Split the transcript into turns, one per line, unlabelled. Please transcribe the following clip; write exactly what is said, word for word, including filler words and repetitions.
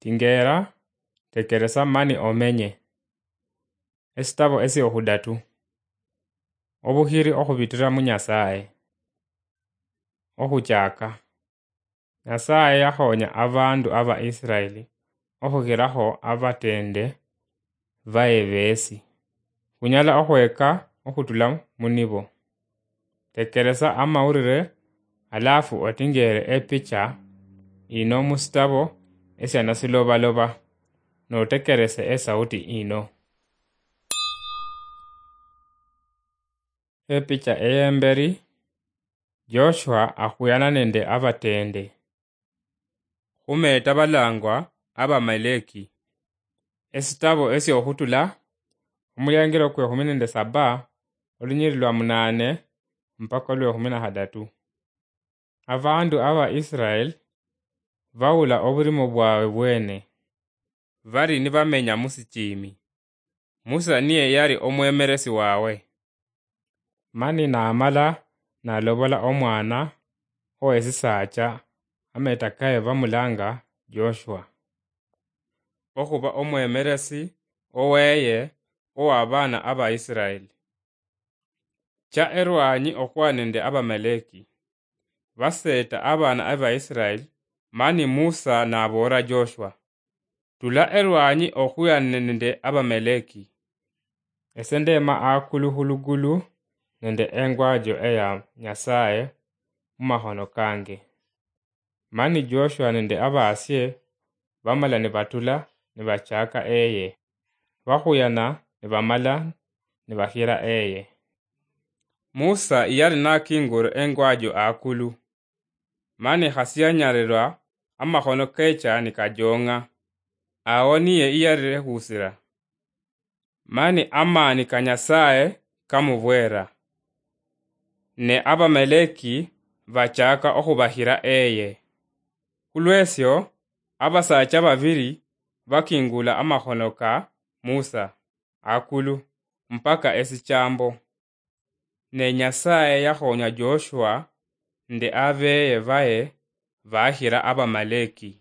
Tingera tekeresa mani omenye. Esitabo esi ohudatu. Obuhiri ohubitira mu Nyasaye. Ohuchaka. Nyasaye yahonya abandu aba Israeli ohuhiraho abatende vae besi. Kunyala ohueka ohutula munibo. Tekeresa amaurire alafu otingere epicha ino musitabo esya nasiloba loba no tekerese esauti ino. Epicha eyemberi Joshua ahuyana nende abatende. Humeta balangwa Abamaleki. Esitabo esi ohutula omulangiro kwe humi nende saba olunyiri lwa munane mpaka lwe humi na hadatu. Abandu aba Israel vawula obulimo bwawe bwene. Vari ni bamenya musichimi. Musa niye yari omwemeresi wawe. Mani na amala na lobola omwana ho esisacha ameta kaye bamulanga Joshua. Ohuba omwemeresi oweye owa abana aba Israel. Cha erwanyi okwa nende Abamaleki. Baseta abana aba Israel mani Musa na abora Joshua. Tula erwanyi okuya nende Abamaleki. Esendema akuluhulugulu nende engwajo eya Nyasaye mumahono kange. Mani Joshua nende abasye bamala ne batula ne bachaka eye. Bahuyana ne bamala ne bahira eye. Musa iyari nakinguru engwajo akulu. Mani hasiyanyarerwa amahono kecha ni kajonga. Aoniye iyari husira. Mani amani kanyasaye kamubwera. Ne Abamaleki bachaka ohubahira eye. Kulwesyo abasacha babiri bakingula amahono ka Musa akulu mpaka esichambo. Ne Nyasaye yahonya Joshua nde abeye vae vahira Abamaleki.